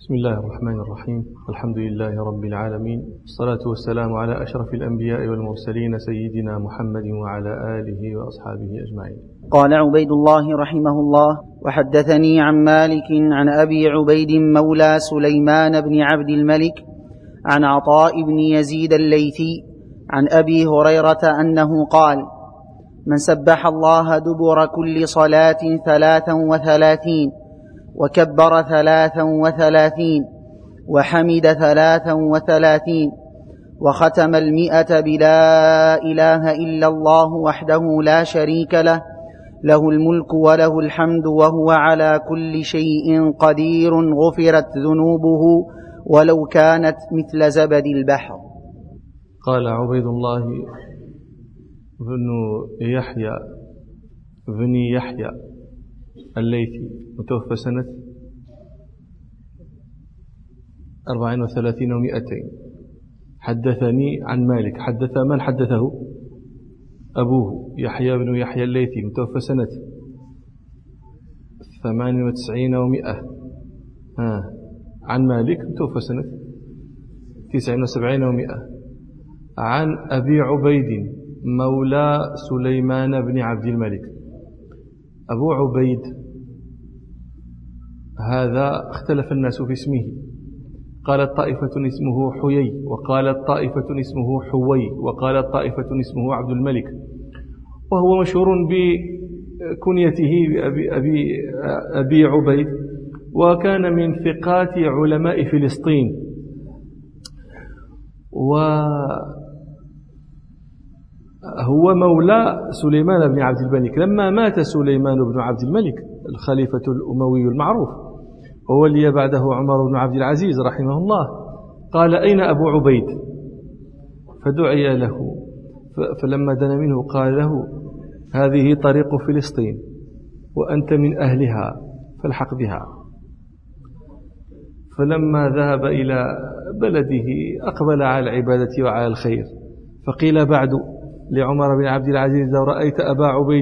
بسم الله الرحمن الرحيم. الحمد لله رب العالمين، والصلاة والسلام على أشرف الأنبياء والمرسلين سيدنا محمد وعلى آله وأصحابه أجمعين. قال عبيد الله رحمه الله: وحدثني عن مالك عن أبي عبيد مولى سليمان بن عبد الملك عن عطاء بن يزيد الليثي عن أبي هريرة أنه قال: من سبح الله دبر كل صلاة 33 وكبر 33 وحمد 33 وختم 100 بلا إله إلا الله وحده لا شريك له، له الملك وله الحمد وهو على كل شيء قدير، غفرت ذنوبه ولو كانت مثل زبد البحر. قال عبيد الله بن يحيى الليثي متوفى سنة 34 و200. حدثني عن مالك. حدث من حدثه؟ أبوه يحيى بن يحيى الليثي متوفى سنة 98 و100. عن مالك متوفى سنة 79 و100. عن أبي عبيد مولى سليمان بن عبد الملك. أبو عبيد هذا اختلف الناس في اسمه، قالت طائفة اسمه حيي، وقالت طائفة اسمه حوي، وقالت طائفة اسمه عبد الملك، وهو مشهور بكنيته أبي عبيد، وكان من ثقات علماء فلسطين. وهو مولى سليمان بن عبد الملك. لما مات سليمان بن عبد الملك الخليفة الأموي المعروف، وولي بعده عمر بن عبد العزيز رحمه الله، قال: أين أبو عبيد؟ فدعي له، فلما دنا منه قال له: هذه طريق فلسطين وأنت من أهلها فالحق بها. فلما ذهب إلى بلده أقبل على العبادة وعلى الخير. فقيل بعد لعمر بن عبد العزيز: لو رأيت أبا عبيد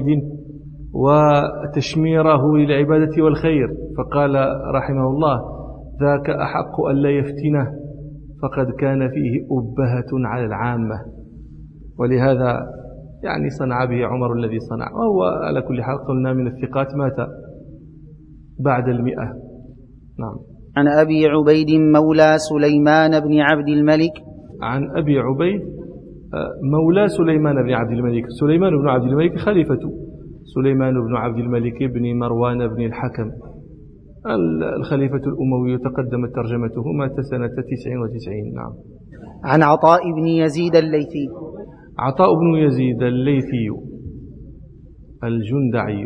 وتشميره للعبادة والخير. فقال رحمه الله: ذاك أحق أن لا يفتنه، فقد كان فيه أبهة على العامة. ولهذا يعني صنع به عمر الذي صنع. وهو على كل حال قلنا من الثقات، مات بعد 100. نعم. عن أبي عبيد مولى سليمان بن عبد الملك. عن أبي عبيد مولى سليمان بن عبد الملك. سليمان بن عبد الملك خليفة سليمان بن عبد الملك بن مروان بن الحكم الخليفة الأموي، تقدمت ترجمته، مات سنة 99. نعم. عن عطاء بن يزيد الليثي. عطاء بن يزيد الليثي الجندعي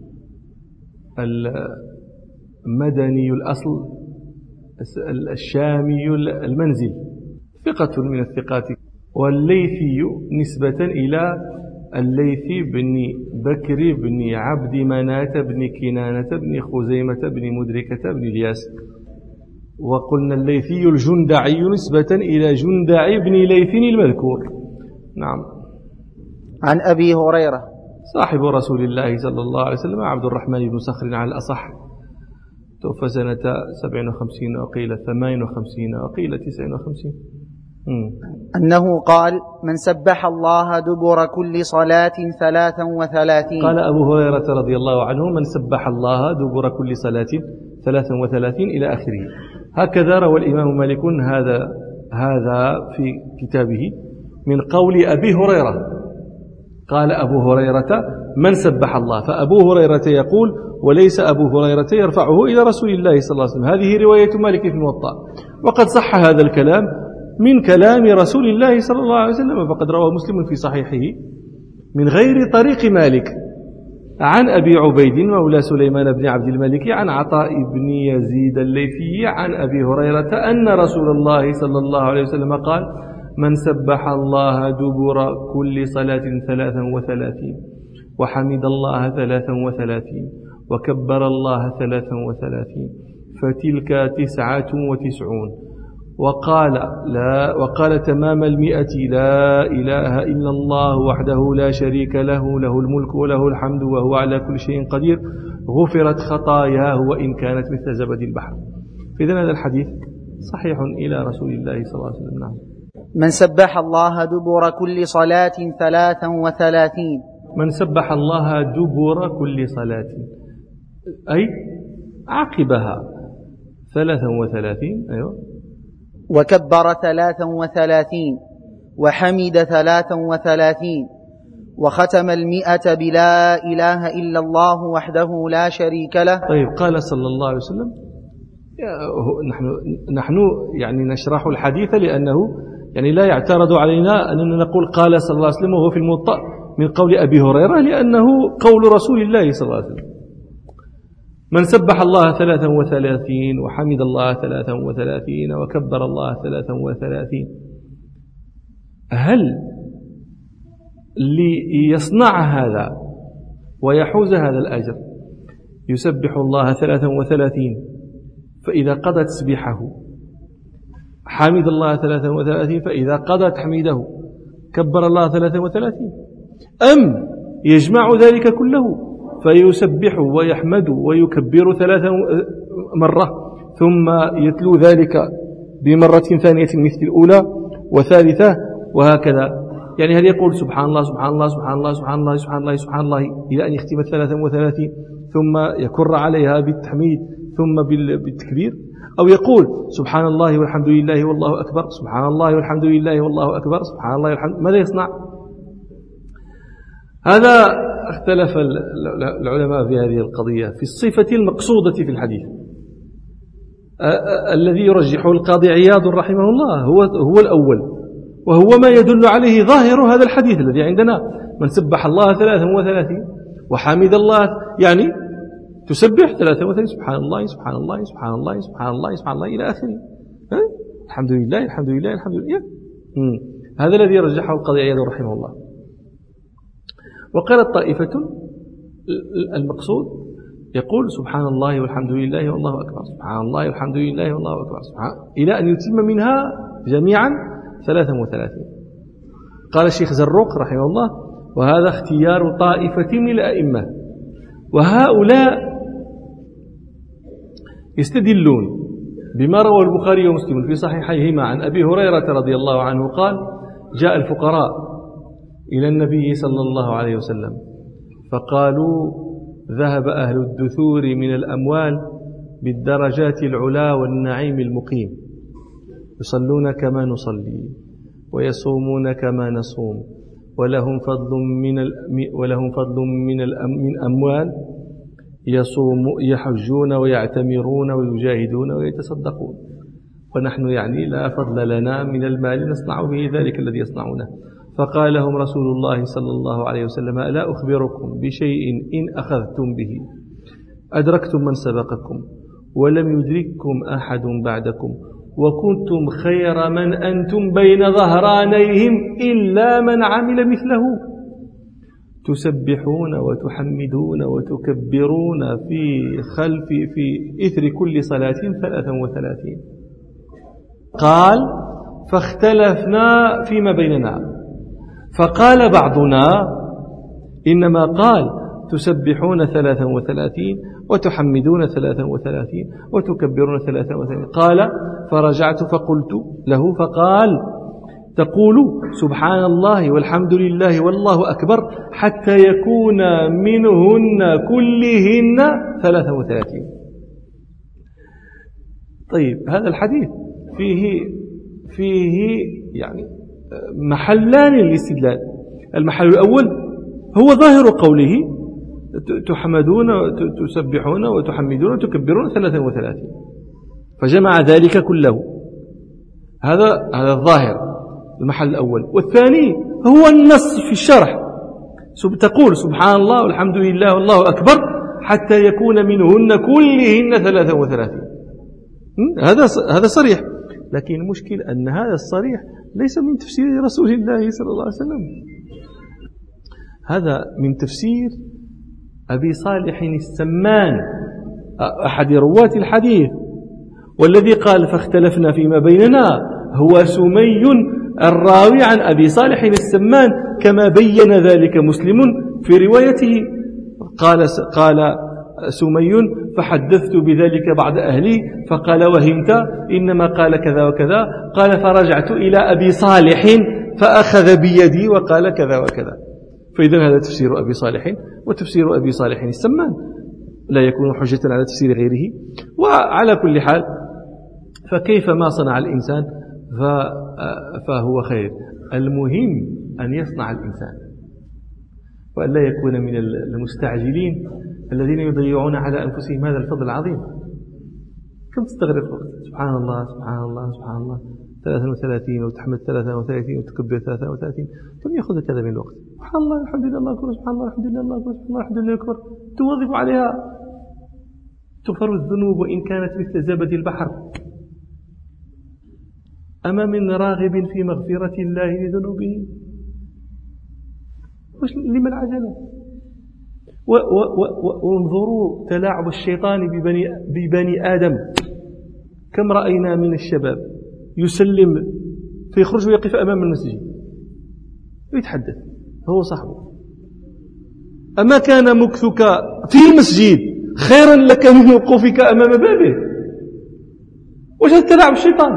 المدني الأصل الشامي المنزل، ثقة من الثقات. والليثي نسبة إلى الليثي بن بكر بن عبد مناة بن كنانة بن خزيمة بن مدركة بن الياس. وقلنا الليثي الجندعي نسبة إلى جندع بن ليث المذكور. نعم. عن أبي هريرة صاحب رسول الله صلى الله عليه وسلم، عبد الرحمن بن صخر على الأصح، توفى سنة 57 وقيل 58 وقيل 59. أنه قال: من سبح الله دبر كل صلاة 33. قال أبو هريرة رضي الله عنه: من سبح الله دبر كل صلاة 33 إلى آخره. هكذا روى الإمام مالك هذا في كتابه من قول أبي هريرة. قال أبو هريرة: من سبح الله. فأبو هريرة يقول، وليس أبو هريرة يرفعه إلى رسول الله صلى الله عليه وسلم. هذه رواية مالك في الموطأ، وقد صح هذا الكلام من كلام رسول الله صلى الله عليه وسلم، فقد رواه مسلم في صحيحه من غير طريق مالك عن أبي عبيد مولى سليمان بن عبد الملك عن عطاء بن يزيد الليثي عن أبي هريرة أن رسول الله صلى الله عليه وسلم قال: من سبح الله دبر كل صلاة 33 وحمد الله 33 وكبر الله 33 فتلك 99. وقال تمام 100: لا إله إلا الله وحده لا شريك له، له الملك وله الحمد وهو على كل شيء قدير، غفرت خطاياه وإن كانت مثل زبد البحر. فإذن هذا الحديث صحيح إلى رسول الله صلى الله عليه وسلم. نعم. من سبح الله دبر كل صلاة 33. من سبح الله دبر كل صلاة أي عقبها 33. أيوة. وكبر 33 وحمد 33 وختم 100 بلا إله إلا الله وحده لا شريك له. طيب قال صلى الله عليه وسلم، نحن يعني نشرح الحديث لأنه يعني لا يعترض علينا أننا نقول قال صلى الله عليه وسلم وهو في الموطأ من قول أبي هريرة، لأنه قول رسول الله صلى الله عليه وسلم. من سبح الله 33 وحمد الله 33 وكبر الله 33، هل ليصنع هذا ويحوز هذا الأجر يسبح الله 33 فإذا قضى تسبيحه حمد الله 33 فإذا قضى تحميده كبر الله 33، أم يجمع ذلك كله فيسبح ويحمد ويكبر 3 مرة ثم يتلو ذلك بمرة ثانية مثل الأولى وثالثة وهكذا؟ يعني هل يقول سبحان الله سبحان الله سبحان الله سبحان الله سبحان الله سبحان الله إلى أن يختم 33 ثم يكر عليها بالتحميد ثم بالتكبير، أو يقول سبحان الله والحمد لله والله أكبر، سبحان الله والحمد لله والله أكبر، سبحان الله والحمد، ماذا يصنع؟ هذا اختلف العلماء في هذه القضية في الصفة المقصودة في الحديث. الذي يرجحه القاضي عياض رحمه الله هو الأول، وهو ما يدل عليه ظاهر هذا الحديث الذي عندنا: من سبح الله 33 وحمد الله، يعني تسبح 33 سبحان الله سبحان الله سبحان الله سبحان الله سبحان الله إلى آخره. الحمد لله الحمد لله الحمد لله. هذا الذي رجحه القاضي عياض رحمه الله. وقالت طائفة المقصود يقول سبحان الله والحمد لله والله أكبر، سبحان الله والحمد لله والله أكبر، إلى أن يتم منها جميعا 33. قال الشيخ زروق رحمه الله: وهذا اختيار طائفة من الأئمة، وهؤلاء يستدلون بما روى البخاري ومسلم في صحيحيهما عن أبي هريرة رضي الله عنه قال: جاء الفقراء إلى النبي صلى الله عليه وسلم فقالوا: ذهب أهل الدثور من الأموال بالدرجات العلا والنعيم المقيم، يصلون كما نصلي ويصومون كما نصوم، ولهم فضل من أموال، يحجون ويعتمرون ويجاهدون ويتصدقون، ونحن يعني لا فضل لنا من المال نصنع به ذلك الذي يصنعونه. فقال لهم رسول الله صلى الله عليه وسلم: ألا أخبركم بشيء إن أخذتم به أدركتم من سبقكم ولم يدرككم أحد بعدكم، وكنتم خير من أنتم بين ظهرانيهم إلا من عمل مثله، تسبحون وتحمدون وتكبرون في إثر كل صلاة 33. قال: فاختلفنا فيما بيننا، فقال بعضنا إنما قال تسبحون 33 وتحمدون 33 وتكبرون 33. قال: فرجعت فقلت له فقال: تقول سبحان الله والحمد لله والله أكبر حتى يكون منهن كلهن 33. طيب، هذا الحديث فيه يعني محلان للاستدلال. المحل الأول هو ظاهر قوله: تحمدون تسبحون وتحمدون وتكبرون 33، فجمع ذلك كله. هذا الظاهر، المحل الأول. والثاني هو النص في الشرح: تقول سبحان الله والحمد لله والله أكبر حتى يكون منهن كلهن 33. هذا صريح، لكن المشكل أن هذا الصريح ليس من تفسير رسول الله صلى الله عليه وسلم، هذا من تفسير أبي صالح السمان أحد رواة الحديث، والذي قال فاختلفنا فيما بيننا هو سمي الراوي عن أبي صالح السمان، كما بين ذلك مسلم في روايته. قال سمي فحدثت بذلك بعض أهلي فقال وهمت إنما قال كذا وكذا. قال فرجعت إلى أبي صالح فأخذ بيدي وقال كذا وكذا. فإذا هذا تفسير أبي صالح، وتفسير أبي صالح السمان لا يكون حجة على تفسير غيره. وعلى كل حال فكيف ما صنع الإنسان فهو خير. المهم أن يصنع الإنسان وأن لا يكون من المستعجلين الذين يضيعون على أنفسهم هذا الفضل العظيم. كم تستغرق الوقت؟ سبحان الله سبحان الله سبحان الله 33 وتحمد 33 وتكبر 33. كم يأخذ كذا من الوقت؟ سبحان الله الحمد لله الله أكبر سبحان الله الحمد لله الله أكبر سبحان الله الحمد لله أكبر. توظف عليها تغفر الذنوب وإن كانت مثل زبد البحر. أما من راغب في مغفرة الله لذنوبه؟ لما العجلة؟ وانظروا تلاعب الشيطان ببني آدم. كم رأينا من الشباب يسلم فيخرج ويقف أمام المسجد ويتحدث هو صاحبه. أما كان مكثك في المسجد خيرا لك من وقوفك أمام بابه؟ وجد تلاعب الشيطان.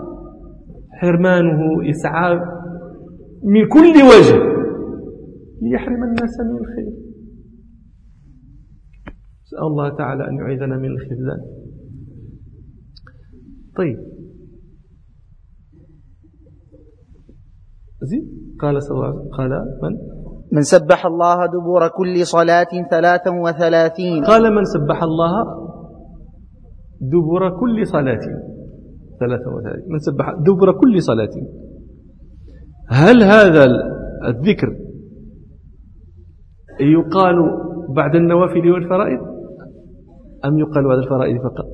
حرمانه يسعى من كل وجه ليحرم الناس من الخير. نسأل الله تعالى أن يعيذنا من الخذلان. طيب قال صلى الله عليه وسلم قال من سبح الله دبر كل صلاة 33. قال من سبح الله دبر كل صلاة 33. من سبح دبر كل صلاة. هل هذا الذكر يقال بعد النوافل والفرائض أم يقال بعد الفرائض فقط؟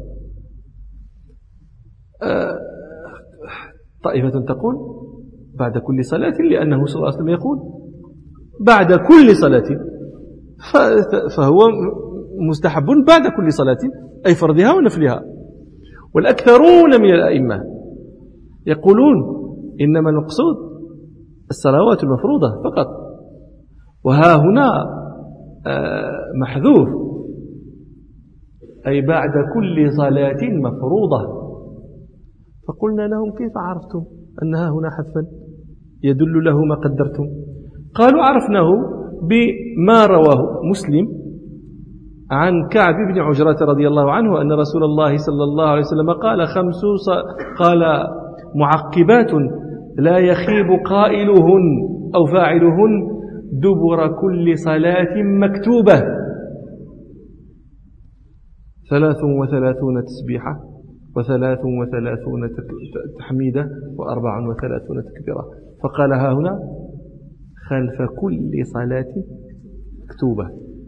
طائفة تقول بعد كل صلاة لأنه صلى الله عليه وسلم يقول بعد كل صلاة، فهو مستحب بعد كل صلاة أي فرضها ونفلها. والأكثرون من الأئمة يقولون إنما المقصود الصلوات المفروضة فقط. وها هنا محذوف أي بعد كل صلاة مفروضة. فقلنا لهم كيف عرفتم أنها هنا حذفا يدل له ما قدرتم؟ قالوا عرفناه بما رواه مسلم عن كعب بن عجرة رضي الله عنه أن رسول الله صلى الله عليه وسلم قال معقبات لا يخيب قائلهن أو فاعلهن دبر كل صلاة مكتوبة 33 تسبيحة 33 تحميدة 34 تكبيرة. فقال ها هنا خلف كل صلاة مكتوبة.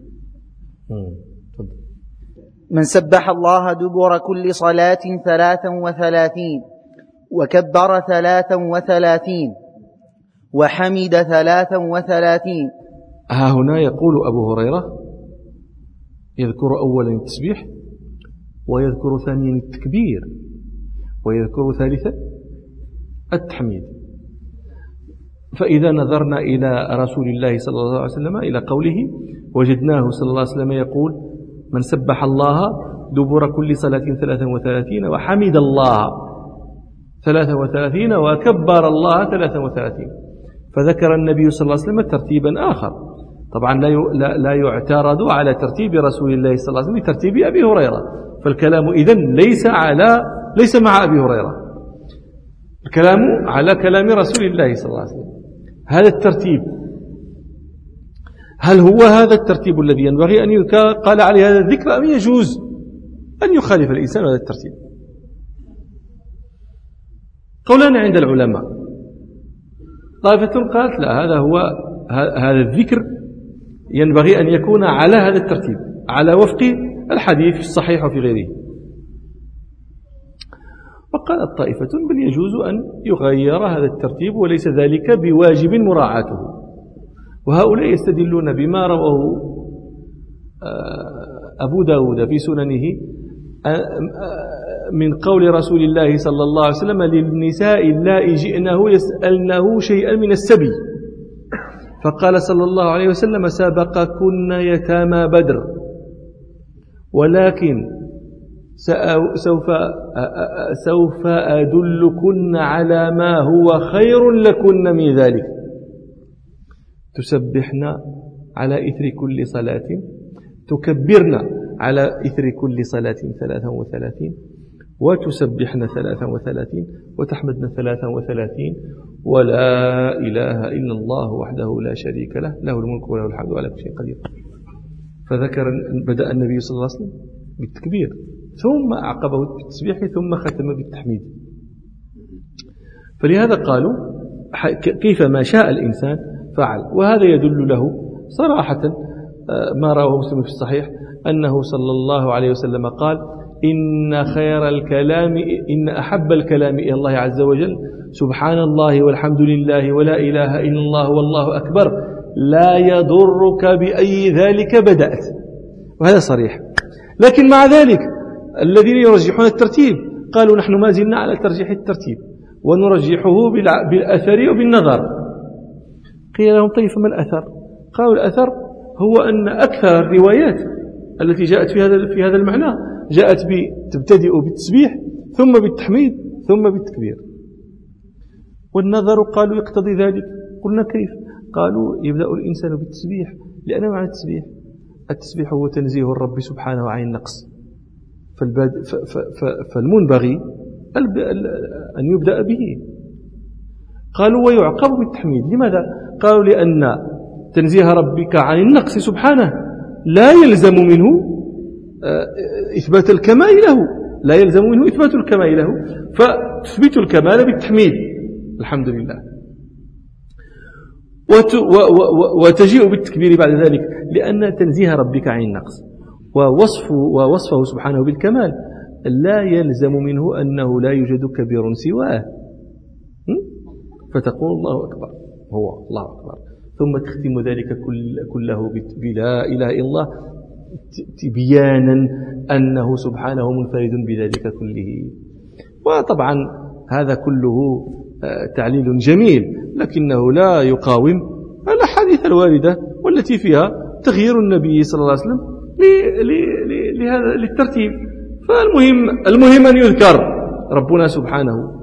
من سبح الله دبر كل صلاة 33 وكبر 33 وحمد 33. ها هنا يقول أبو هريرة يذكر أولا التسبيح ويذكر ثانيا التكبير ويذكر ثالثا التحميد. فإذا نظرنا إلى رسول الله صلى الله عليه وسلم إلى قوله وجدناه صلى الله عليه وسلم يقول من سبح الله دبر كل صلاة 33 وحمد الله 33 وكبر الله 33. فذكر النبي صلى الله عليه وسلم ترتيبا آخر. طبعا لا يعترض على ترتيب رسول الله صلى الله عليه وسلم ترتيب أبي هريرة. فالكلام إذن ليس مع أبي هريرة، الكلام على كلام رسول الله صلى الله عليه وسلم. هذا الترتيب هل هو هذا الترتيب الذي ينبغي أن قال عليه هذا الذكر أم يجوز أن يخالف الإنسان هذا الترتيب؟ قولان عند العلماء. طائفة قالت لا، هذا الذكر ينبغي أن يكون على هذا الترتيب على وفق الحديث الصحيح في غيره. وقالت طائفة بل يجوز أن يغير هذا الترتيب وليس ذلك بواجب مراعاته. وهؤلاء يستدلون بما رواه أبو داود في سننه من قول رسول الله صلى الله عليه وسلم للنساء اللائي جئنه يسألنه شيئا من السبي، فقال صلى الله عليه وسلم سبقكن يتامى بدر ولكن سوف أدلكن على ما هو خير لكن من ذلك. تسبحن على إثر كل صلاة، تكبرن على إثر كل صلاة 33، وتسبحن 33، وتحمدن 33، ولا إله إلا الله وحده لا شريك له، له الملك وله الحمد وعلى كل شيء قدير. فذكر بدأ النبي صلى الله عليه وسلم بالتكبير، ثم أعقبه بالتسبيح، ثم ختم بالتحميد. فلهذا قالوا كيفما شاء الإنسان فعل. وهذا يدل له صراحة ما رواه مسلم في الصحيح أنه صلى الله عليه وسلم قال: إن خير الكلام، إن أحب الكلام إلى الله عز وجل سبحان الله والحمد لله ولا إله إلا الله والله أكبر، لا يضرك بأي ذلك بدأت. وهذا صريح. لكن مع ذلك الذين يرجحون الترتيب قالوا نحن ما زلنا على ترجيح الترتيب، ونرجحه بالأثر وبالنظر. قيل لهم: طيب فما الأثر؟ قالوا: الأثر هو أن أكثر الروايات التي جاءت في هذا المعنى جاءت تبتدئ بالتسبيح ثم بالتحميد ثم بالتكبير. والنظر قالوا يقتضي ذلك. قلنا: كيف؟ قالوا: يبدأ الإنسان بالتسبيح، لأن معنى التسبيح هو تنزيه الرب سبحانه عن النقص، فالمنبغي أن يبدأ به. قالوا: ويعقب بالتحميد. لماذا؟ قالوا: لأن تنزيه ربك عن النقص سبحانه لا يلزم منه إثبات الكمال له، لا يلزم منه إثبات الكمال له، فتثبت الكمال بالتحميد الحمد لله، وتجيء بالتكبير بعد ذلك، لأن تنزيه ربك عن النقص ووصفه سبحانه بالكمال لا يلزم منه أنه لا يوجد كبير سواه، فتقول الله أكبر، هو الله أكبر، ثم تختم ذلك كله بلا إله إلا الله، تبيانا أنه سبحانه منفرد بذلك كله. وطبعا هذا كله تعليل جميل، لكنه لا يقاوم الأحاديث الواردة والتي فيها تغيير النبي صلى الله عليه وسلم لهذا للترتيب. فالمهم أن يذكر ربنا سبحانه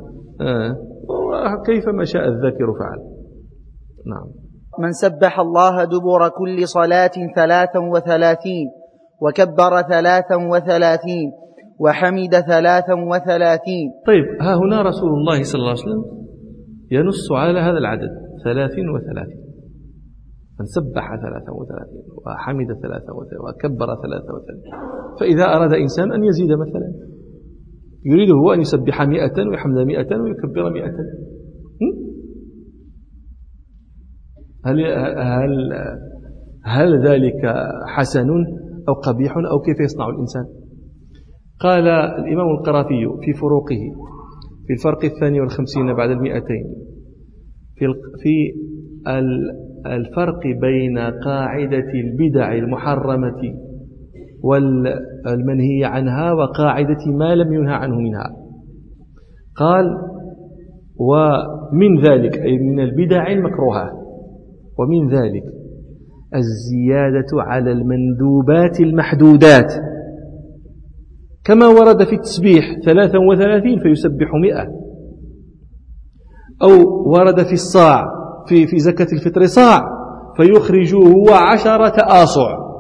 كيفما شاء الذاكر فعل. نعم. من سبح الله دبر كل صلاة 33 وكبر 33 وحمد 33. طيب، ها هنا رسول الله صلى الله عليه وسلم ينص على هذا العدد 33. من سبح 33 وحمد 33 وكبر 33. فإذا أراد إنسان أن يزيد مثلا، يريد هو أن يسبح 100 ويحمد 100 ويكبر 100. هل ذلك حسن أو قبيح أو كيف يصنع الإنسان؟ قال الإمام القرافي في فروقه في الفرق 52 بعد 200 في الفرق بين قاعدة البدع المحرمة والمنهي عنها وقاعدة ما لم ينهى عنه منها. قال: ومن ذلك أي من البدع المكروهة، ومن ذلك الزيادة على المندوبات المحدودات، كما ورد في التسبيح 33 فيسبح 100، أو ورد في الصاع في زكاة الفطر صاع فيخرج هو 10 آصع.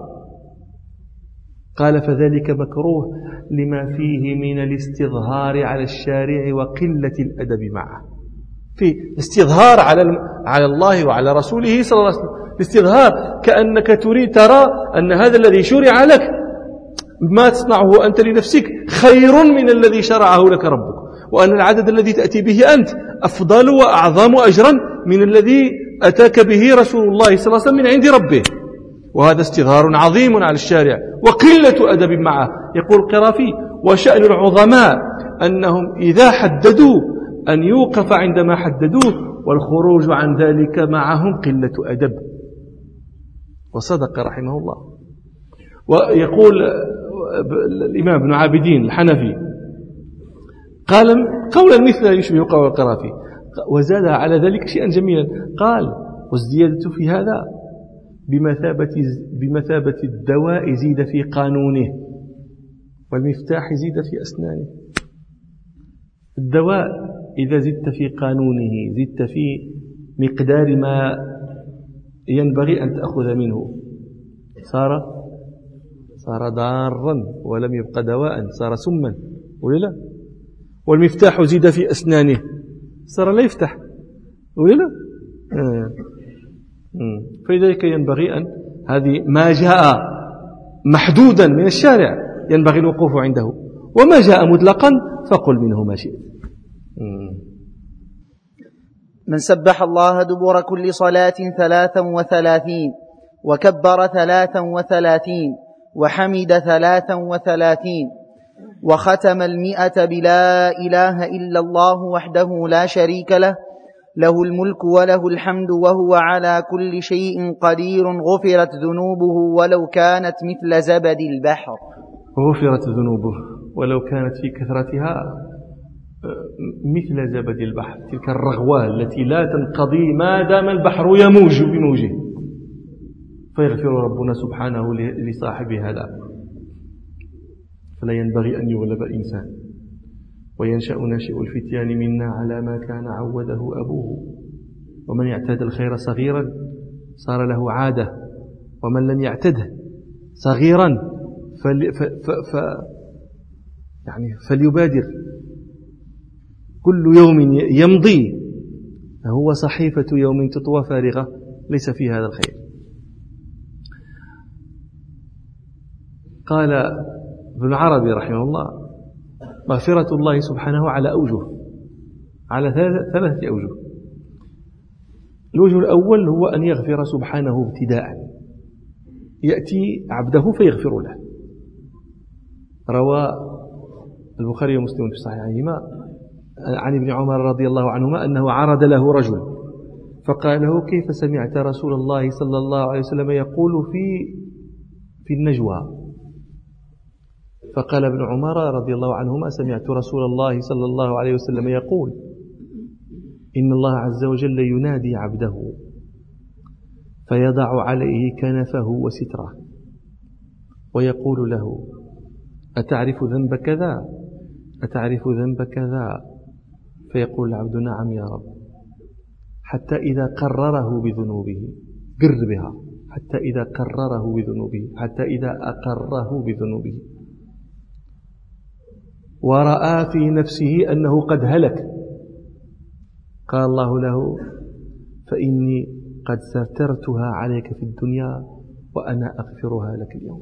قال: فذلك مكروه لما فيه من الاستظهار على الشارع وقلة الأدب معه. في الاستظهار على الله وعلى رسوله صلى الله عليه وسلم، الاستظهار كأنك تريد ترى أن هذا الذي شرع لك ما تصنعه أنت لنفسك خير من الذي شرعه لك ربك، وأن العدد الذي تأتي به أنت أفضل وأعظم أجرا من الذي أتاك به رسول الله صلى الله عليه وسلم من عند ربه. وهذا استظهار عظيم على الشارع وقلة أدب معه. يقول القرافي: وشأن العظماء أنهم إذا حددوا أن يوقف عندما حددوه، والخروج عن ذلك معهم قلة أدب. وصدق رحمه الله. ويقول الإمام ابن عابدين الحنفي قال قولا مثل يشبه قول القرافي، وزاد على ذلك شيئا جميلا، قال: والزيادة في هذا بمثابة الدواء زيد في قانونه. والمفتاح زيد في أسنانه. الدواء إذا زدت في قانونه، زدت في مقدار ما ينبغي أن تأخذ منه، صار ضارا ولم يبقى دواء، صار سما ولا لا؟ والمفتاح زيد في أسنانه، صار لا يفتح ولا لا؟ فلذلك ينبغي أن هذه ما جاء محدودا من الشارع ينبغي الوقوف عنده، وما جاء مطلقا فقل منه ما شئت. من سبح الله دبر كل صلاة 33 وكبر 33 وحمد 33 وختم 100 بلا إله إلا الله وحده لا شريك له، له الملك وله الحمد وهو على كل شيء قدير، غفرت ذنوبه ولو كانت مثل زبد البحر. غفرت ذنوبه ولو كانت في كثرتها مثل زبد البحر، تلك الرغوة التي لا تنقضي ما دام البحر يموج بموجه، فيغفر ربنا سبحانه لصاحب هذا. فلا ينبغي أن يغلب الإنسان، وينشأ ناشئ الفتيان منا على ما كان عوده أبوه، ومن يعتاد الخير صغيرا صار له عادة، ومن لم يعتده صغيرا فليبادر. كل يوم يمضي هو صحيفة يوم تطوى فارغة ليس فيها هذا الخير. قال ابن عربي رحمه الله: مغفرة الله سبحانه على أوجه، على 3 أوجه. الوجه الأول هو أن يغفر سبحانه ابتداء، يأتي عبده فيغفر له. روى البخاري ومسلم في صحيحهما عن ابن عمر رضي الله عنهما أنه عرض له رجل فقال له: كيف سمعت رسول الله صلى الله عليه وسلم يقول في النجوى؟ فقال ابن عمر رضي الله عنهما: سمعت رسول الله صلى الله عليه وسلم يقول: إن الله عز وجل ينادي عبده فيضع عليه كنفه وستره ويقول له: أتعرف ذنب كذا؟ أتعرف ذنب كذا؟ فيقول العبد: نعم يا رب. حتى إذا قرره بذنوبه، قر بها، حتى إذا قرره بذنوبه، حتى إذا أقره بذنوبه ورأى في نفسه أنه قد هلك، قال الله له: فإني قد سترتها عليك في الدنيا وأنا أغفرها لك اليوم.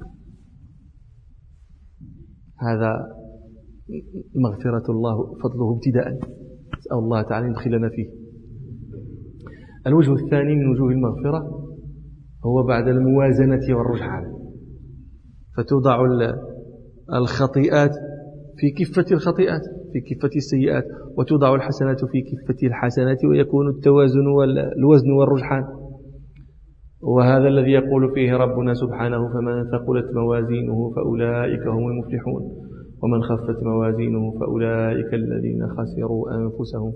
هذا مغفرة الله فضله ابتداء، أسأل الله تعالى يدخلنا فيه. الوجه الثاني من وجوه المغفرة هو بعد الموازنة والرجحان، فتوضع الخطيئات في كفة الخطيئات، في كفة السيئات، وتوضع الحسنات في كفة الحسنات، ويكون التوازن والوزن والرجحان. وهذا الذي يقول فيه ربنا سبحانه: فمن ثقلت موازينه فأولئك هم المفلحون، ومن خفت موازينه فأولئك الذين خسروا أنفسهم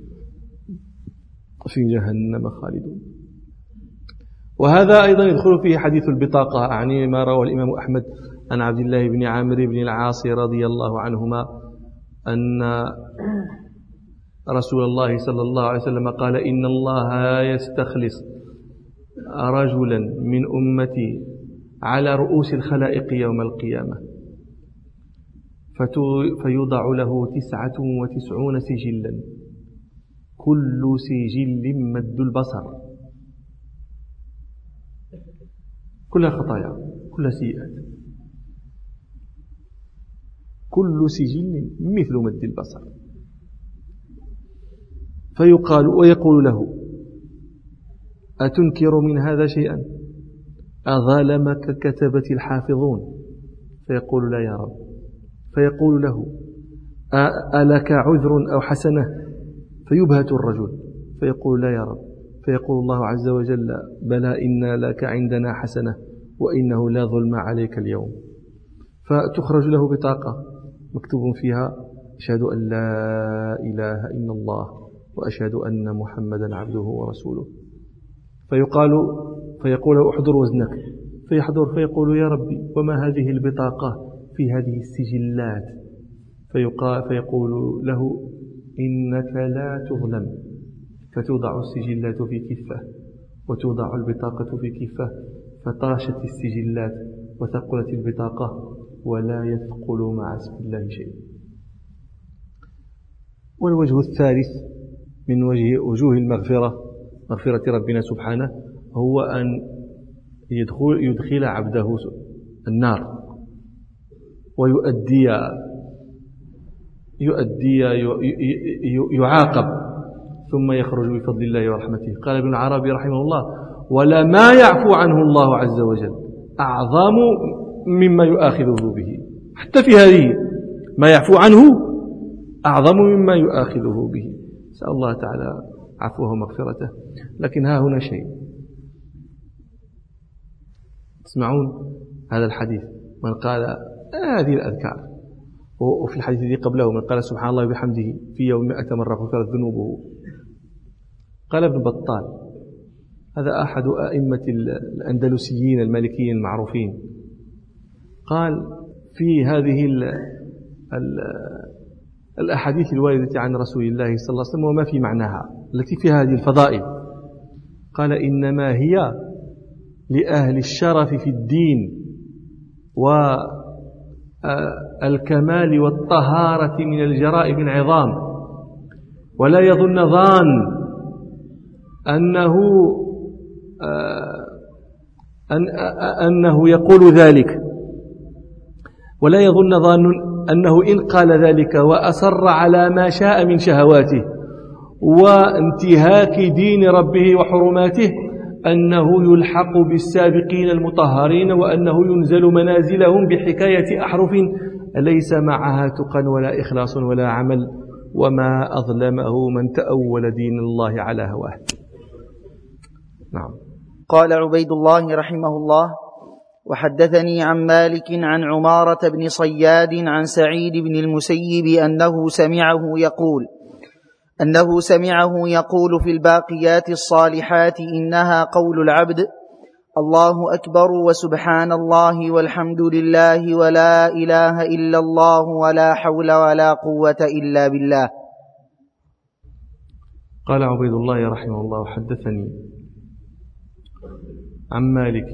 في جهنم خالدون. وهذا أيضا يدخل فيه حديث البطاقة، يعني ما روى الإمام أحمد عن عبد الله بن عامر بن العاص رضي الله عنهما أن رسول الله صلى الله عليه وسلم قال: إن الله يستخلص رجلا من أمتي على رؤوس الخلائق يوم القيامة فيوضع له 99 سجلا، كل سجل مد البصر، كلها خطايا، كلها سيئات، كل سجل مثل مد البصر. فيقال ويقول له: أتنكر من هذا شيئا؟ أظلمك كتبة الحافظون؟ فيقول: لا يا رب. فيقول له: ألك عذر أو حسنة؟ فيبهت الرجل فيقول: لا يا رب. فيقول الله عز وجل: بلى، إن لك عندنا حسنة وإنه لا ظلم عليك اليوم. فتخرج له بطاقة مكتوب فيها: أشهد أن لا إله إلا الله وأشهد أن محمدا عبده ورسوله. فيقول: احضر وزنك. فيحضر فيقول: يا ربي، وما هذه البطاقة؟ في هذه السجلات فيقول له إنك لا تظلم، فتوضع السجلات في كفة وتوضع البطاقة في كفة، فطاشت السجلات وثقلت البطاقة ولا يثقل مع اسم الله شيء. والوجه الثالث من وجوه مغفرة ربنا سبحانه هو أن يدخل عبده النار يعاقب ثم يخرج بفضل الله ورحمته. قال ابن العربي رحمه الله: ولا ما يعفو عنه الله عز وجل أعظم مما يؤاخذه به. حتى في هذه ما يعفو عنه أعظم مما يؤاخذه به. نسأل الله تعالى عفوه ومغفرته. لكن ها هنا شيء، تسمعون هذا الحديث: من قال هذه الأذكار، وفي الحديث الذي قبله من قال سبحان الله وبحمده في يوم 100 مرة غفرت ذنوبه. قال ابن بطال، هذا أحد أئمة الأندلسيين المالكيين المعروفين، قال في هذه الأحاديث الواردة عن رسول الله صلى الله عليه وسلم وما في معناها التي فيها هذه الفضائل، قال إنما هي لأهل الشرف في الدين والكمال والطهارة من الجرائم العظام. ولا يظن ظان أنه يقول ذلك، ولا يظن ظان أنه إن قال ذلك وأصر على ما شاء من شهواته وانتهاك دين ربه وحرماته أنه يلحق بالسابقين المطهرين، وأنه ينزل منازلهم بحكاية أحرف ليس معها تقى ولا إخلاص ولا عمل، وما أظلمه من تأول دين الله على هواه. نعم. قال عبيد الله رحمه الله: وحدثني عن مالك عن عمارة بن صياد عن سعيد بن المسيب أنه سمعه يقول في الباقيات الصالحات إنها قول العبد: الله أكبر وسبحان الله والحمد لله ولا إله إلا الله ولا حول ولا قوة إلا بالله. قال عبيد الله رحمه الله: حدثني عن مالك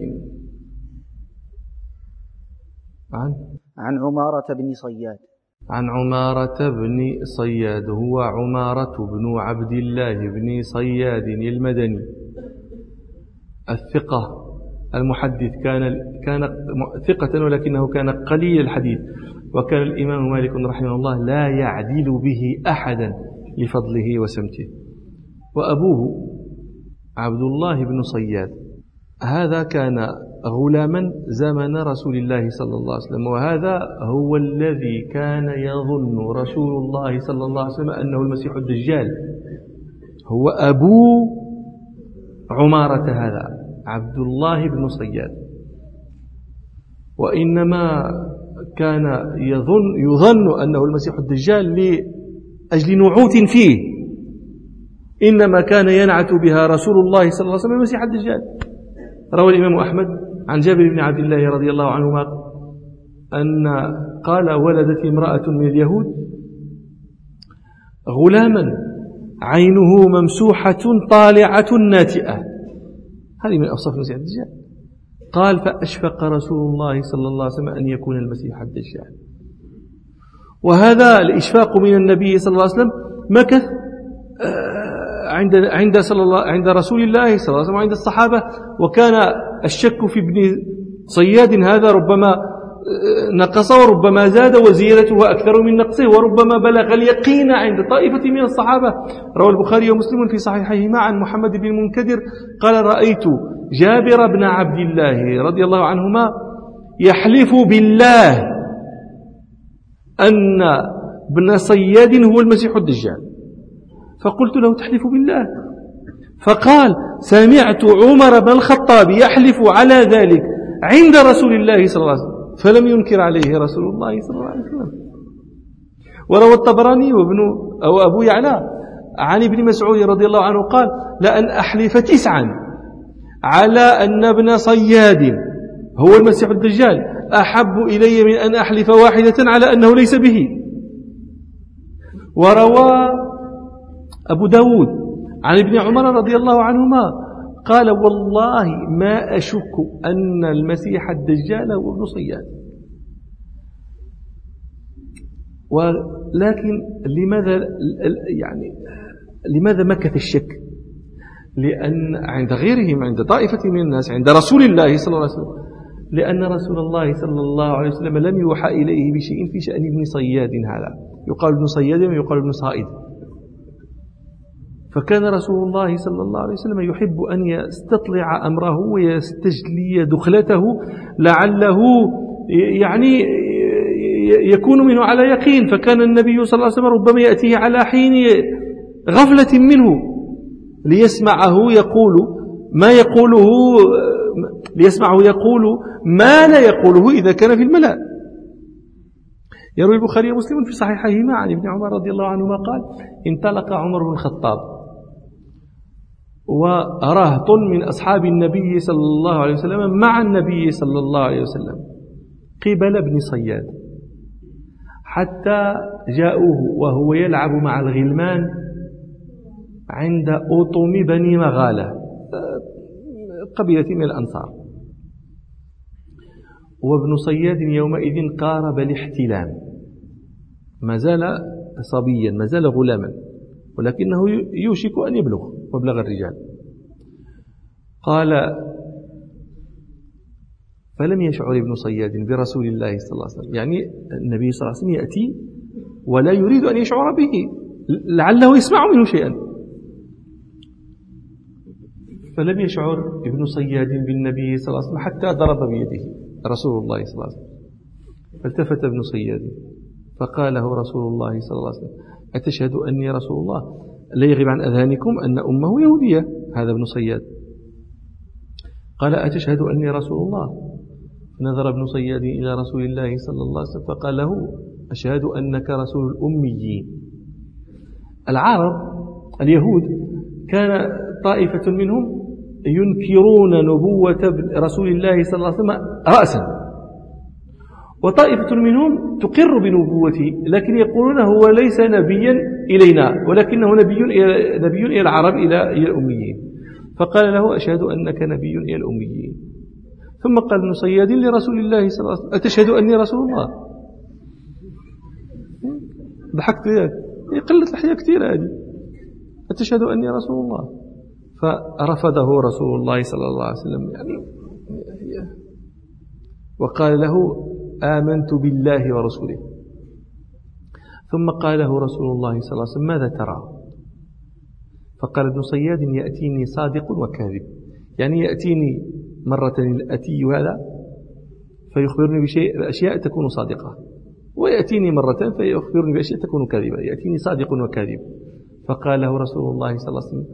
عن عمارة بن صياد. عن عمارة بن صياد، هو عمارة بن عبد الله بن صياد المدني الثقة المحدث، كان ثقة ولكنه كان قليل الحديث، وكان الإمام مالك رحمه الله لا يعدل به أحدا لفضله وسمته. وأبوه عبد الله بن صياد هذا كان غلاما زمن رسول الله صلى الله عليه وسلم، وهذا هو الذي كان يظن رسول الله صلى الله عليه وسلم أنه المسيح الدجال. هو أبو عمارة هذا عبد الله بن صياد، وإنما كان يظن أنه المسيح الدجال لأجل نعوت فيه، إنما كان ينعت بها رسول الله صلى الله عليه وسلم المسيح الدجال. روى الإمام أحمد عن جابر بن عبد الله رضي الله عنهما أن قال: ولدت امرأة من اليهود غلاما عينه ممسوحة طالعة ناتئة. هذه من أوصاف المسيح الدجال. قال: فأشفق رسول الله صلى الله عليه وسلم أن يكون المسيح الدجال. وهذا الإشفاق من النبي صلى الله عليه وسلم مكث عند رسول الله صلى الله عليه وسلم وعند الصحابة، وكان الشك في ابن صياد هذا ربما نقص وربما زاد، وزيادته أكثر من نقصه، وربما بلغ اليقين عند طائفة من الصحابة. روى البخاري ومسلم في صحيحيهما عن محمد بن المنكدر قال: رأيت جابر بن عبد الله رضي الله عنهما يحلف بالله أن ابن صياد هو المسيح الدجال. فقلت له: تحلف بالله؟ فقال: سمعت عمر بن الخطاب يحلف على ذلك عند رسول الله صلى الله عليه وسلم فلم ينكر عليه رسول الله صلى الله عليه وسلم. وروى الطبراني أبو يعلى عن ابن مسعود رضي الله عنه قال: لأن أحلف 9 على أن ابن صياد هو المسيح الدجال أحب إلي من أن أحلف واحدة على أنه ليس به. وروى أبو داود عن ابن عمر رضي الله عنهما قال والله ما أشك أن المسيح الدجال هو ابن صياد. ولكن لماذا مكث الشك؟ لأن عند غيرهم، عند طائفة من الناس، عند رسول الله صلى الله عليه وسلم، لأن رسول الله صلى الله عليه وسلم لم يوحى إليه بشيء في شأن ابن صياد هذا، يقال ابن صياد ويقال ابن صائد. فكان رسول الله صلى الله عليه وسلم يحب أن يستطلع أمره ويستجلي دخلته لعله يعني يكون منه على يقين. فكان النبي صلى الله عليه وسلم ربما يأتيه على حين غفلة منه ليسمعه يقول ما يقوله، ليسمعه يقول ما لا يقوله إذا كان في الملأ. يروي البخاري ومسلم في صحيحهما عن ابن عمر رضي الله عنهما قال انطلق عمر بن الخطاب ورهط من أصحاب النبي صلى الله عليه وسلم مع النبي صلى الله عليه وسلم قبل ابن صياد، حتى جاءوه وهو يلعب مع الغلمان عند أطم بني مغالة، قبيلة من الأنصار. وابن صياد يومئذ قارب الاحتلام، ما زال صبيا، ما زال غلاما، ولكنه يوشك أن يبلغ مبلغ الرجال. قال فلم يشعر ابن صياد برسول الله صلى الله عليه وسلم، يعني النبي صلى الله عليه وسلم يأتي ولا يريد أن يشعر به لعله يسمع منه شيئا. فلم يشعر ابن صياد بالنبي صلى الله عليه وسلم حتى ضرب بيده رسول الله صلى الله عليه وسلم. فالتفت ابن صياد فقال له رسول الله صلى الله عليه وسلم أتشهد أني رسول الله؟ لا يغيب عن أذهانكم أن أمه يهودية، هذا ابن صياد. قال أتشهد أني رسول الله؟ نظر ابن صياد إلى رسول الله صلى الله عليه وسلم فقال له أشهد أنك رسول الأميين. العرب اليهود كان طائفة منهم ينكرون نبوة رسول الله صلى الله عليه وسلم رأسا، وطائفة منهم تقر بنبوته لكن يقولون هو ليس نبيا إلينا ولكنه نبي إلى العرب، إلى الأميين. فقال له أشهد أنك نبي إلى الأميين. ثم قال ابن صياد لرسول الله صلى الله عليه وسلم أتشهد أني رسول الله؟ ضحكت وياك، قلت الحياة كثير هذه، أتشهد أني رسول الله؟ فرفضه رسول الله صلى الله عليه وسلم يعني، وقال له آمنت بالله ورسوله. ثم قال له رسول الله صلى الله عليه وسلم ماذا ترى؟ فقال ابن صياد يأتيني صادق وكاذب، يعني يأتيني مرة الأتي هذا فيخبرني بأشياء تكون صادقة، ويأتيني مرة فيخبرني بأشياء تكون كاذبة، يأتيني صادق وكاذب. فقال له رسول الله صلى الله عليه وسلم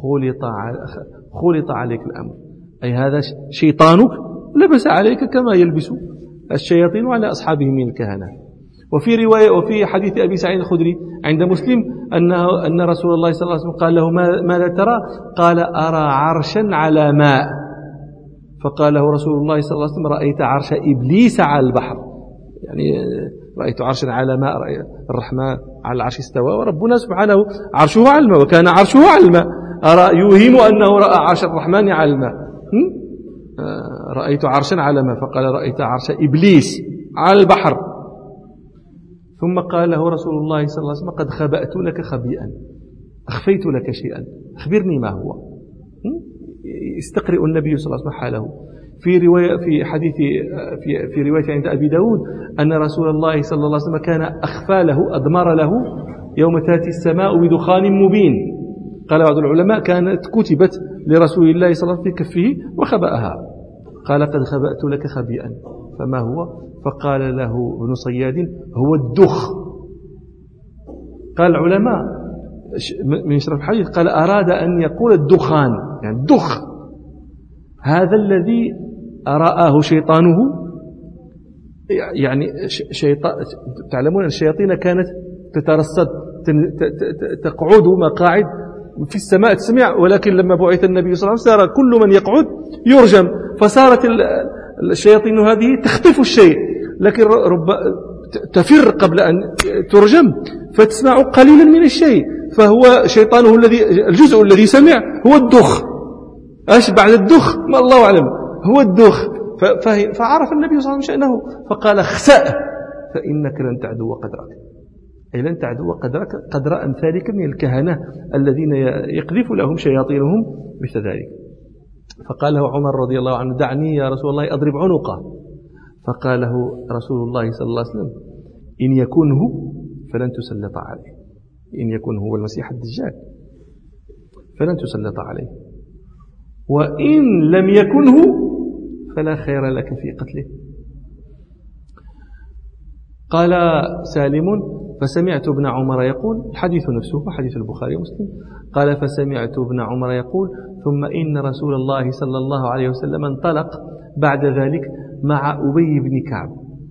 خلط عليك الأمر، أي هذا شيطانك لبس عليك كما يلبس الشياطين على أصحابهم من الكهنة. وفي رواية وفي حديث أبي سعيد الخدري عند مسلم أن رسول الله صلى الله عليه وسلم قال له ماذا ترى؟ قال أرى عرشا على ماء. فقال له رسول الله صلى الله عليه وسلم رأيت عرش إبليس على البحر، يعني رأيت عرشا على ماء، الرحمن على العرش استوى وربنا سبحانه عرشه على الماء وكان عرشه على الماء، يوهم أنه رأى عرش الرحمن على الماء. رأيت عرشا على ماء، فقال رأيت عرش إبليس على البحر. ثم قال له رسول الله صلى الله عليه وسلم قد خبأت لك خبيئا، أخفيت لك شيئا، أخبرني ما هو. استقرئ النبي صلى الله عليه وسلم حاله. في رواية في حديث في رواية عند أبي داود أن رسول الله صلى الله عليه وسلم كان أخفى له، أضمر له يوم تأتي السماء بدخان مبين. قال بعض العلماء كانت كتبت لرسول الله صلى الله عليه وسلم في كفه وخبأها. قال قد خبأت لك خبيئا، فما هو؟ فقال له ابن صياد هو الدخ. قال العلماء من شرح الحديث قال أراد أن يقول الدخان، يعني الدخ هذا الذي رآه شيطانه، يعني تعلمون أن الشياطين كانت تترصد تقعد مقاعد في السماء تسمع، ولكن لما بعث النبي صلى الله عليه وسلم صار كل من يقعد يرجم، فصارت الشياطين هذه تخطف الشيء، لكن تفر قبل أن ترجم، فتسمع قليلا من الشيء، فهو شيطانه الجزء الذي سمع هو الدخ. ايش بعد الدخ؟ ما الله أعلم، هو الدخ. فعرف النبي صلى الله عليه وسلم شأنه فقال اخسأ فإنك لن تعدو قدرك، أي لن تعدو قدر أمثالك من الكهنة الذين يقذف لهم شياطينهم مثل ذلك. فقال له عمر رضي الله عنه دعني يا رسول الله أضرب عنقه. فقال له رسول الله صلى الله عليه وسلم إن يكن هو فلن تسلط عليه، إن يكن هو المسيح الدجال فلن تسلط عليه، وإن لم يكن هو فلا خير لك في قتله. قال سالم فسمعت ابن عمر يقول، الحديث نفسه حديث البخاري ومسلم، قال فسمعت ابن عمر يقول ثم إن رسول الله صلى الله عليه وسلم انطلق بعد ذلك مع أبي بن كعب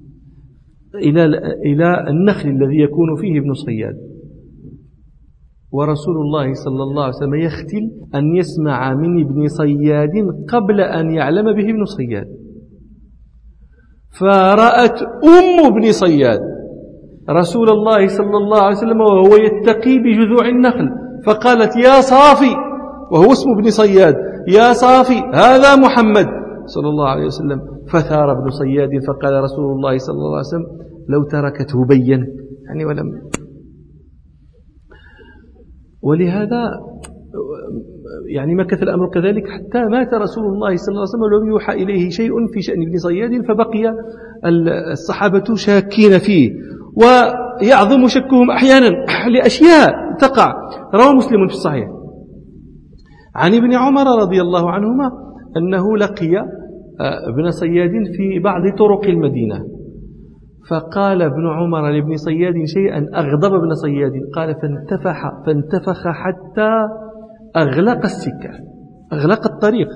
إلى النخل الذي يكون فيه ابن صياد، ورسول الله صلى الله عليه وسلم يختل أن يسمع من ابن صياد قبل أن يعلم به ابن صياد. فرأت ابن صياد رسول الله صلى الله عليه وسلم وهو يتقي بجذوع النخل، فقالت يا صافي، وهو اسم ابن صياد، يا صافي هذا محمد صلى الله عليه وسلم. فثار ابن صياد فقال رسول الله صلى الله عليه وسلم لو تركته بين، يعني ولم. ولهذا يعني مكث الأمر كذلك حتى مات رسول الله صلى الله عليه وسلم ولم يوحى إليه شيء في شأن ابن صياد، فبقي الصحابة شاكين فيه، ويعظم شكهم أحيانا لأشياء تقع. روى مسلم في الصحيح عن ابن عمر رضي الله عنهما أنه لقي ابن صياد في بعض طرق المدينة، فقال ابن عمر لابن صياد شيئا أغضب ابن صياد، قال فانتفخ حتى أغلق السكة، أغلق الطريق،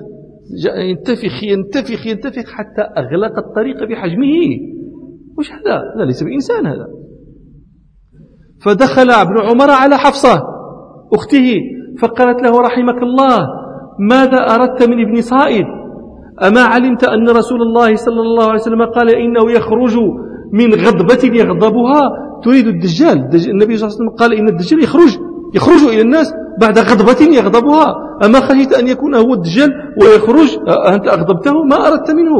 ينتفخ حتى أغلق الطريق بحجمه. وش هذا ليس بإنسان هذا. فدخل ابن عمر على حفصة أخته فقالت له رحمك الله ماذا أردت من ابن صائد؟ أما علمت أن رسول الله صلى الله عليه وسلم قال إنه يخرج من غضبة يغضبها، تريد الدجال. النبي صلى الله عليه وسلم قال إن الدجال يخرج إلى الناس بعد غضبة يغضبها، أما خشيت أن يكون هو الدجال ويخرج أنت أغضبته؟ ما أردت منه.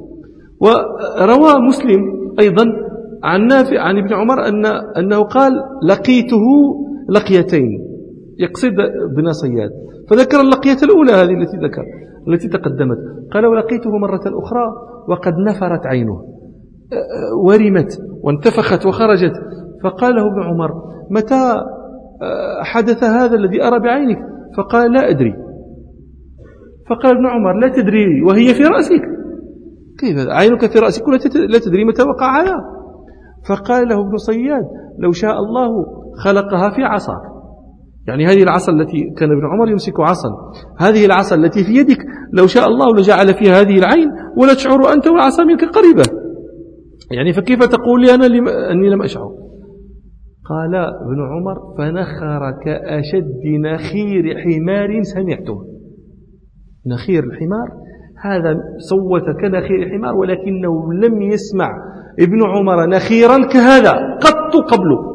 وروى مسلم أيضا عن نافع عن ابن عمر أنه قال لقيته لقيتين، يقصد ابن صياد، فذكر اللقية الأولى هذه التي تقدمت، قال ولقيته مرة أخرى وقد نفرت عينه، ورمت وانتفخت وخرجت، فقال له ابن عمر متى حدث هذا الذي أرى بعينك؟ فقال لا أدري. فقال ابن عمر لا تدري وهي في رأسك؟ كيف عينك في رأسك لا تدري متى وقع هذا؟ فقال له ابن صياد لو شاء الله خلقها في عصاك، يعني هذه العصا التي كان ابن عمر يمسك عصا، هذه العصا التي في يدك لو شاء الله لجعل فيها هذه العين ولا تشعر أنت والعصا منك قريبة، يعني فكيف تقول لي أنا أني لم أشعر؟ قال ابن عمر فنخر كأشد نخير حمار سمعته. نخير الحمار هذا صوت كنخير الحمار، ولكنه لم يسمع ابن عمر نخيرا كهذا قط قبله.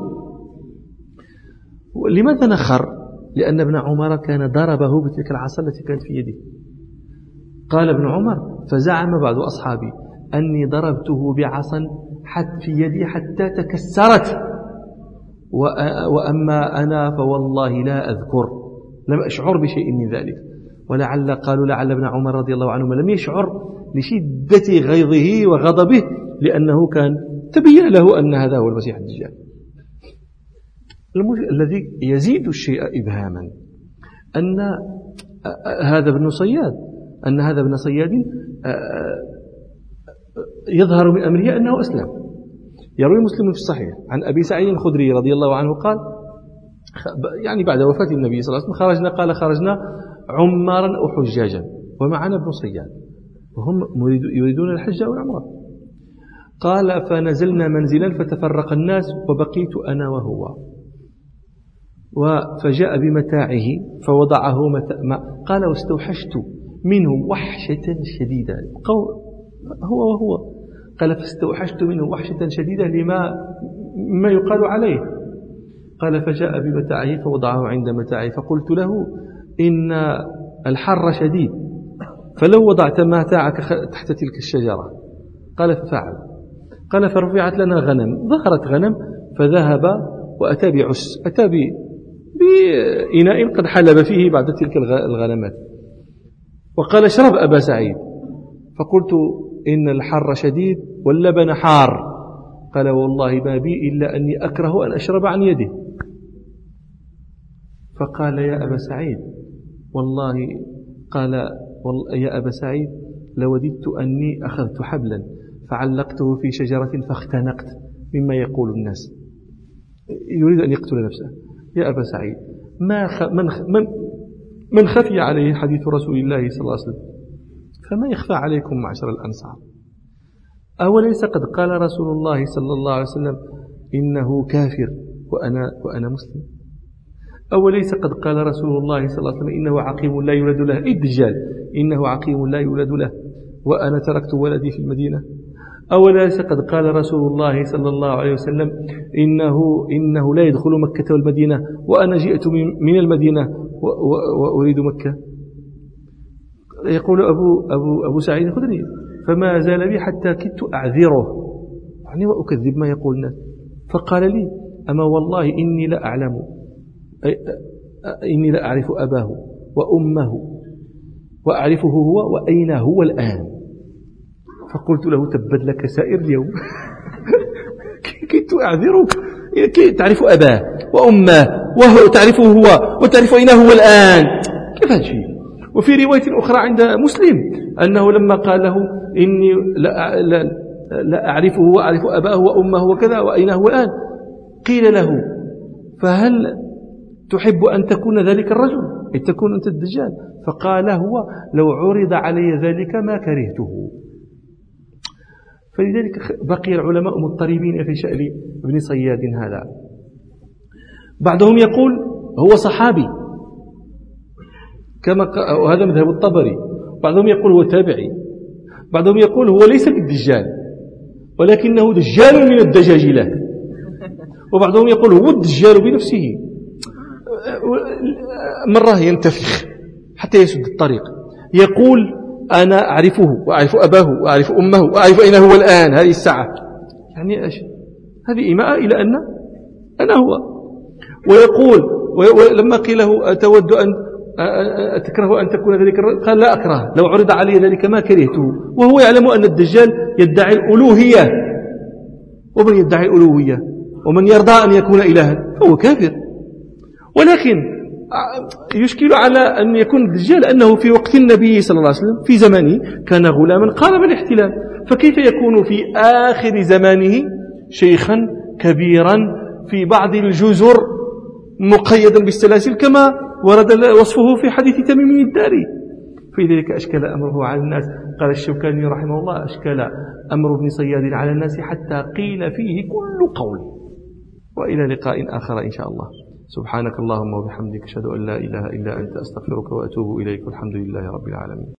لماذا نخر؟ لأن ابن عمر كان ضربه بتلك العصا التي كانت في يده. قال ابن عمر فزعم بعض أصحابي أني ضربته بعصا في يدي حتى تكسرت، وأما أنا فوالله لا أذكر، لم أشعر بشيء من ذلك. قالوا لعل ابن عمر رضي الله عنه لم يشعر لشدة غيظه وغضبه، لأنه كان تبين له أن هذا هو المسيح الدجال. الذي يزيد الشيء إبهاما أن هذا ابن صياد يظهر من أمره أنه أسلم. يروي مسلم في الصحيح عن أبي سعيد الخدري رضي الله عنه قال يعني بعد وفاة النبي صلى الله عليه وسلم خرجنا عمارا أو حجاجا ومعنا ابن صياد وهم يريدون الحج والعمرة. قال فنزلنا منزلا فتفرق الناس وبقيت أنا وهو، فجاء بمتاعه فوضعه قال واستوحشت منه وحشة شديدة. هو قال فاستوحشت منه وحشة شديدة مما يقال عليه. قال فجاء بمتاعه فوضعه عند متاعه فقلت له إن الحر شديد فلو وضعت متاعك تحت تلك الشجرة. قال ففعل. قال فرفعت لنا غنم، ظهرت غنم فذهب وأتى بعس، أتى بإناء قد حلب فيه بعد تلك الغنمات وقال اشرب أبا سعيد. فقلت إن الحر شديد واللبن حار. قال والله ما بي إلا أني أكره أن أشرب عن يده. فقال يا أبا سعيد والله، قال يا أبا سعيد لوددت أني أخذت حبلا فعلقته في شجرة فاختنقت مما يقول الناس، يريد أن يقتل نفسه. يا أبا سعيد من خفي عليه حديث رسول الله صلى الله عليه وسلم فما يخفى عليكم معشر الأنصار؟ أوليس قد قال رسول الله صلى الله عليه وسلم إنه كافر وأنا مسلم؟ أوليس قد قال رسول الله صلى الله عليه وسلم إنه عقيم لا يولد له، الدجال إنه عقيم لا يولد له وأنا تركت ولدي في المدينة؟ أوليس قد قال رسول الله صلى الله عليه وسلم إنه لا يدخل مكة والمدينة وأنا جئت من المدينة وأريد مكة؟ يقول أبو سعيد الخدري فما زال بي حتى كدت أعذره يعني وأكذب ما يقول الناس. فقال لي أما والله إني لا أعلم، إني لا أعرف أباه وأمه وأعرفه هو وأين هو الآن. فقلت له تبت لك سائر اليوم كنت أعذرك، تعرف أباه وأمه وتعرفه هو وتعرف أين هو الآن، كيف هذا الشيء؟ وفي رواية أخرى عند مسلم أنه لما قال له إني لا أعرفه وأعرف أباه وأمه وكذا وأين هو الآن، قيل له فهل تحب أن تكون ذلك الرجل، أن تكون أنت الدجال؟ فقال هو لو عرض علي ذلك ما كرهته. فلذلك بقي العلماء مضطربين في شأن ابن صياد هذا. بعضهم يقول هو صحابي وهذا مذهب الطبري، بعضهم يقول هو تابعي، بعضهم يقول هو ليس بالدجال ولكنه دجال من الدجاجلة، وبعضهم يقول هو الدجال بنفسه، مرة ينتفخ حتى يسد الطريق، يقول أنا أعرفه وأعرف أباه وأعرف أمه وأعرف أين هو الآن هذه الساعة، يعني هذه إيماء إلى أن أنا هو. ويقول لما قيل له أتود أن تكره أن تكون ذلك الرجل؟ قال لا أكره، لو عرض علي ذلك ما كرهته، وهو يعلم أن الدجال يدعي الألوهية، ومن يدعي الألوهية ومن يرضى أن يكون إلها فهو كافر. ولكن يشكل على أن يكون الدجال أنه في وقت النبي صلى الله عليه وسلم في زمانه كان غلاما قارب الاحتلام، فكيف يكون في آخر زمانه شيخا كبيرا في بعض الجزر مقيدا بالسلاسل كما ورد وصفه في حديث تميم الداري؟ في ذلك أشكل أمره على الناس. قال الشوكاني رحمه الله أشكل أمر ابن صياد على الناس حتى قيل فيه كل قول. وإلى لقاء آخر إن شاء الله. سبحانك اللهم وبحمدك أشهد أن لا إله إلا أنت أستغفرك وأتوب إليك والحمد لله رب العالمين.